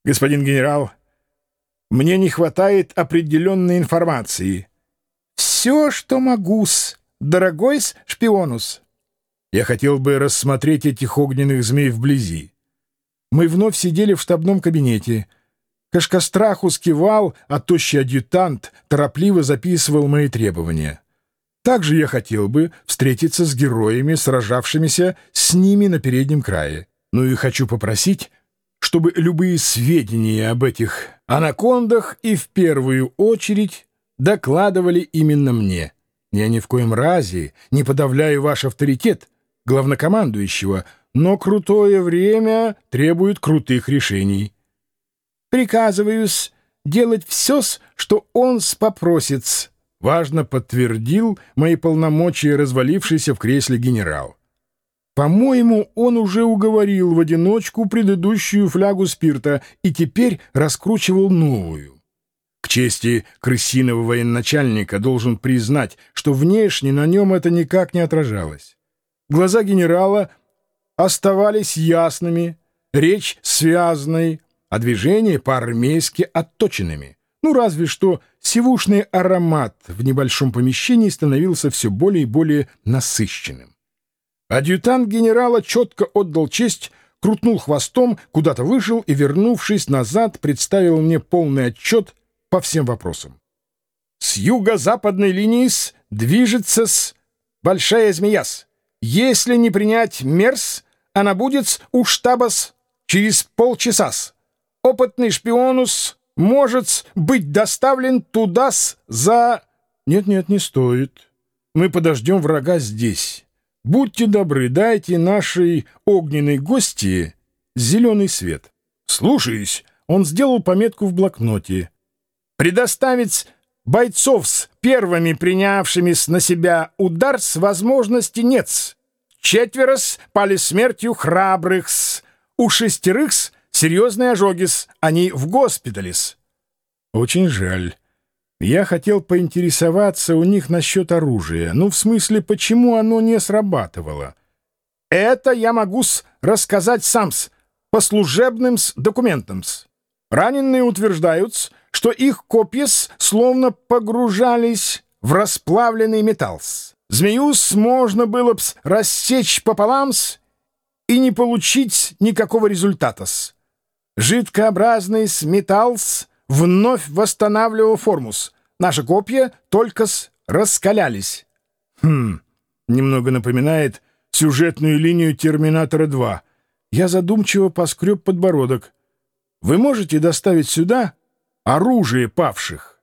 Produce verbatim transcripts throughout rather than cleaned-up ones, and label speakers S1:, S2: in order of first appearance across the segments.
S1: Господин генерал, мне не хватает определенной информации. Все, что могу-с, дорогой-с шпионус. Я хотел бы рассмотреть этих огненных змей вблизи. Мы вновь сидели в штабном кабинете. Кашкастрахус кивал, а тощий адъютант торопливо записывал мои требования. Также я хотел бы встретиться с героями, сражавшимися с ними на переднем крае. Ну и хочу попросить, чтобы любые сведения об этих анакондах и в первую очередь докладывали именно мне. Я ни в коем разе не подавляю ваш авторитет, главнокомандующего, но крутое время требует крутых решений. Приказываюсь делать все, что он попросит. Важно подтвердил мои полномочия развалившийся в кресле генерал. По-моему, он уже уговорил в одиночку предыдущую флягу спирта и теперь раскручивал новую. К чести крысиного военачальника должен признать, что внешне на нем это никак не отражалось. Глаза генерала оставались ясными, речь связной, а движения по-армейски отточенными. Ну, разве что сивушный аромат в небольшом помещении становился все более и более насыщенным. Адъютант генерала четко отдал честь, крутнул хвостом, куда-то вышел и, вернувшись назад, представил мне полный отчет по всем вопросам. С юго-западной линии движется-с большая змея-с. Если не принять мерс, она будет у штаба-с через полчаса-с. Опытный шпионус может быть доставлен туда-с за... Нет-нет, не стоит. Мы подождем врага здесь. Будьте добры, дайте нашей огненной гости зеленый свет. Слушаюсь. Он сделал пометку в блокноте. Предоставить бойцов с первыми принявшими на себя удар с возможности нет. Четверо-с пали смертью храбрых-с. У шестерых-с серьезные ожоги-с. Они в госпитале-с. Очень жаль. Я хотел поинтересоваться у них насчет оружия. Ну, в смысле, почему оно не срабатывало? Это я могу-с рассказать сам-с, по служебным-с документам-с. Раненые утверждают, что их копья-с словно погружались в расплавленный металл-с. Змею-с можно было б рассечь пополам-с и не получить никакого результата-с. Жидкообразный-с металл-с вновь восстанавливал формус. Наши копья только-с раскалялись. Хм, немного напоминает сюжетную линию «Терминатора два». Я задумчиво поскреб подбородок. Вы можете доставить сюда оружие павших?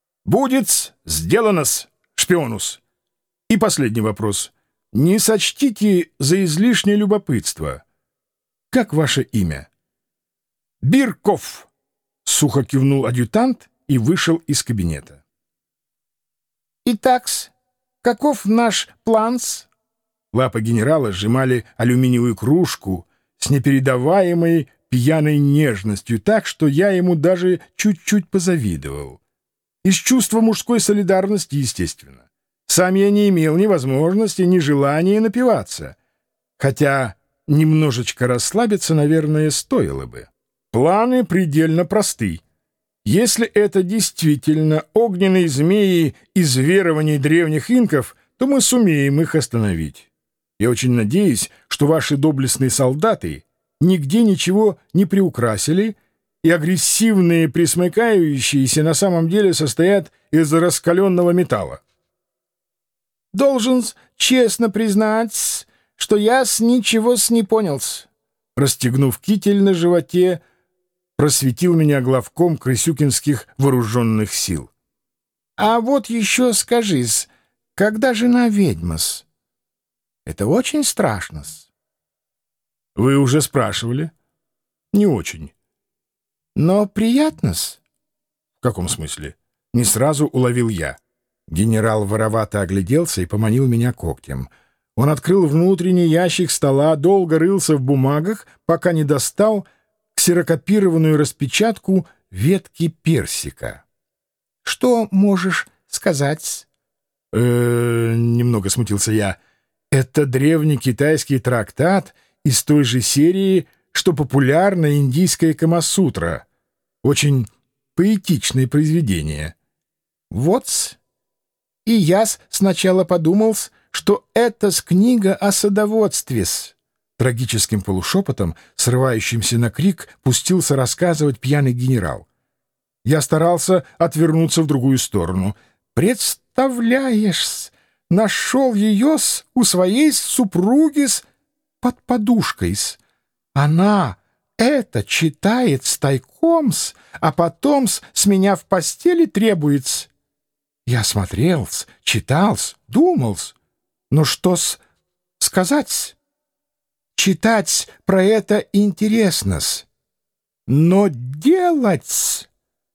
S1: Будет сделано-с, шпионус. И последний вопрос. Не сочтите за излишнее любопытство. Как ваше имя? Бирков. Сухо кивнул адъютант и вышел из кабинета. «Итак-с, каков наш план-с?» Лапы генерала сжимали алюминиевую кружку с непередаваемой пьяной нежностью, так что я ему даже чуть-чуть позавидовал. Из чувства мужской солидарности, естественно. Сам я не имел ни возможности, ни желания напиваться. Хотя немножечко расслабиться, наверное, стоило бы. Планы предельно просты. Если это действительно огненные змеи из верований древних инков, то мы сумеем их остановить. Я очень надеюсь, что ваши доблестные солдаты нигде ничего не приукрасили, и агрессивные пресмыкающиеся на самом деле состоят из раскаленного металла. Должен честно признать, что я с ничего с не понял. Расстегнув китель на животе, просветил меня главком крысюкинских вооруженных сил. — А вот еще скажи-с, когда жена ведьма-с? Это очень страшно-с. — Вы уже спрашивали? — Не очень. — Но приятно-с. — В каком смысле? Не сразу уловил я. Генерал воровато огляделся и поманил меня когтем. Он открыл внутренний ящик стола, долго рылся в бумагах, пока не достал ксерокопированную распечатку ветки персика. — Что можешь сказать? — Э-э, немного смутился я. — Это древний китайский трактат из той же серии, что популярна индийская Камасутра. Очень поэтичное произведение.
S2: Вот-с. И я-с сначала подумал, что это-с книга о садоводстве-с.
S1: Трагическим полушепотом, срывающимся на крик, пустился рассказывать пьяный генерал. Я старался отвернуться в другую сторону.
S2: «Представляешь-с, нашел ее-с у своей супруги-с под подушкой-с. Она это читает-с тайком-с, а потом-с с меня в постели требует-с. Я смотрел-с, читал-с, думал-с. Ну что-с сказать-с? Читать про это интересно-с. Но делать-с?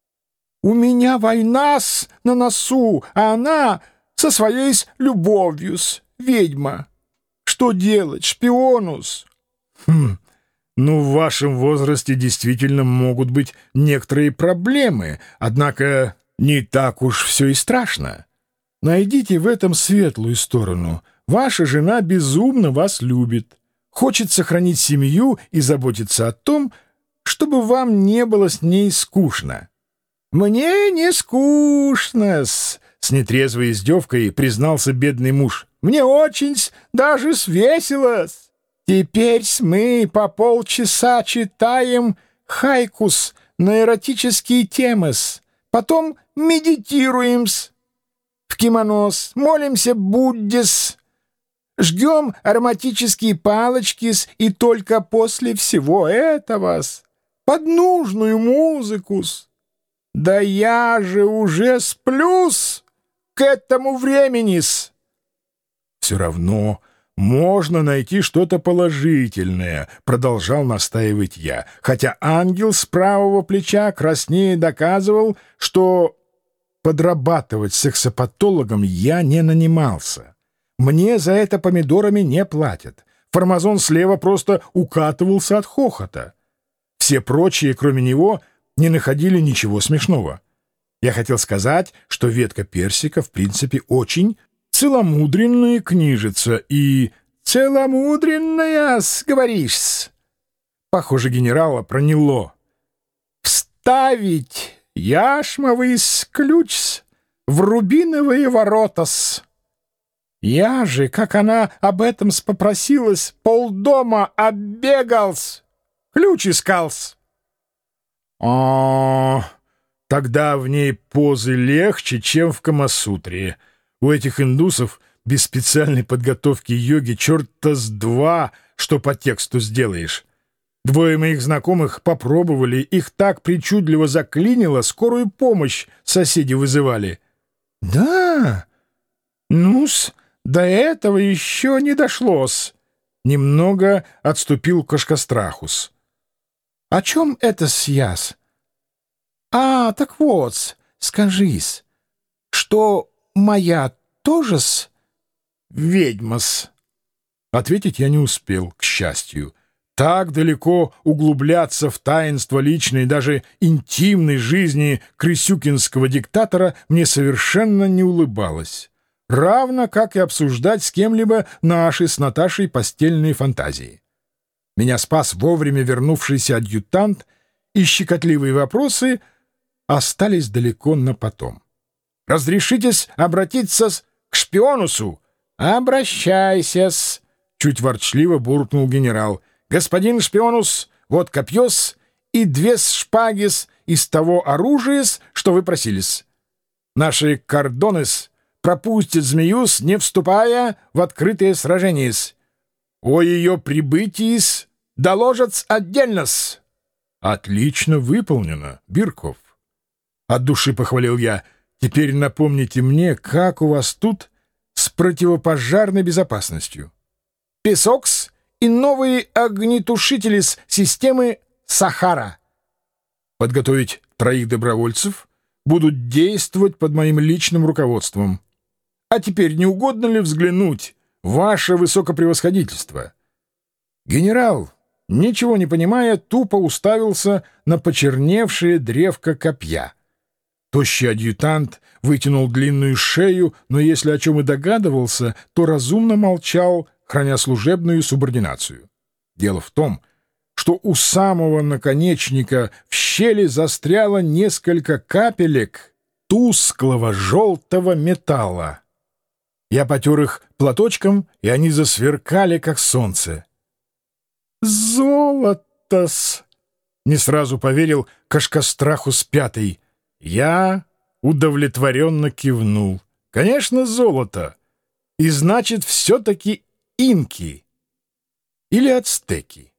S2: У меня война-с на носу, а она со своей-с любовью-с, ведьма. Что делать, шпионус?
S1: Хм, ну, в вашем возрасте действительно могут быть некоторые проблемы, однако не так уж все и страшно. Найдите в этом светлую сторону. Ваша жена безумно вас любит, хочет сохранить семью и заботиться о том, чтобы вам не было с ней скучно.
S2: «Мне не скучно-с»,
S1: — с нетрезвой издевкой признался бедный муж.
S2: «Мне очень даже весело-с. Теперь-с мы по полчаса читаем хайкус на эротические темы-с, потом медитируем-с, в кимоно-с, молимся Будде-с, жгем ароматические палочки-с, и только после всего этого-с, под нужную музыку-с. Да я же уже сплю-с к этому времени-с».
S1: «Все равно можно найти что-то положительное», — продолжал настаивать я, хотя ангел с правого плеча краснее доказывал, что подрабатывать сексопатологом я не нанимался. Мне за это помидорами не платят. Формазон слева просто укатывался от хохота. Все прочие, кроме него, не находили ничего смешного. Я хотел сказать, что ветка персика, в принципе, очень целомудренная книжица и...
S2: «Целомудренная-с, говоришь-с?»
S1: Похоже, генерала проняло.
S2: «Вставить яшмовый ключ в рубиновые ворота-с. Я же, как она об этом попросилась, полдома оббегал-с, ключ искал-с».
S1: О, тогда в ней позы легче, чем в Камасутре. У этих индусов без специальной подготовки йоги черта с два, что по тексту сделаешь. Двое моих знакомых попробовали, их так причудливо заклинило, скорую помощь соседи вызывали.
S2: «Да? Ну-с, до этого еще не дошло-с».
S1: Немного отступил Кошкострахус.
S2: «О чем это с-яс? А, так вот, скажись, что моя тоже-с ведьма-с?»
S1: Ответить я не успел, к счастью. Так далеко углубляться в таинство личной, даже интимной жизни крысюкинского диктатора мне совершенно не улыбалось, равно как и обсуждать с кем-либо наши с Наташей постельные фантазии. Меня спас вовремя вернувшийся адъютант, и щекотливые вопросы остались далеко на потом. «Разрешитесь обратиться к шпионусу?» «Обращайся-с», — чуть ворчливо буркнул генерал. «Господин шпионус, вот копье-с и две шпаги-с из того оружия-с, что вы просили-с. Наши кордоны-с пропустят змею-с, не вступая в открытое сражение-с. О ее прибытии-с доложат отдельно-с». «Отлично выполнено, Бирков». От души похвалил я. «Теперь напомните мне, как у вас тут с противопожарной безопасностью?»
S2: «Песокс и новые огнетушители с системы Сахара».
S1: «Подготовить троих добровольцев, будут действовать под моим личным руководством. А теперь не угодно ли взглянуть, ваше высокопревосходительство?» Генерал, ничего не понимая, тупо уставился на почерневшее древко копья. Тощий адъютант вытянул длинную шею, но если о чем и догадывался, то разумно молчал, храня служебную субординацию. Дело в том, что у самого наконечника в щель щели застряло несколько капелек тусклого желтого металла. Я потер их платочком, и они засверкали, как солнце. «Золото-с!» — не сразу поверил Кашкастрахус пятый. Я удовлетворенно кивнул. «Конечно, золото! И значит, все-таки инки или ацтеки».